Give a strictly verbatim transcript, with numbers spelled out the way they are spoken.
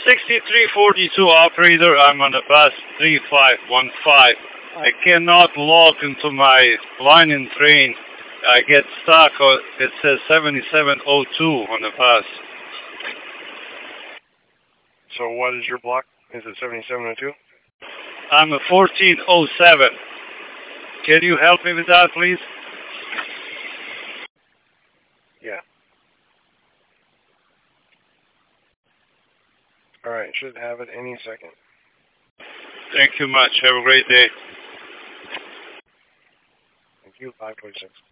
sixty-three forty-two operator, I'm on the bus three five one five. I cannot log into my line in train. I get stuck. It says seventy-seven oh two on the bus. So what is your block? Is it seventy-seven oh two? I'm a fourteen oh seven. Can you help me with that, please? Yeah. All right, should have it any second. Thank you much. Have a great day. Thank you, five twenty-six.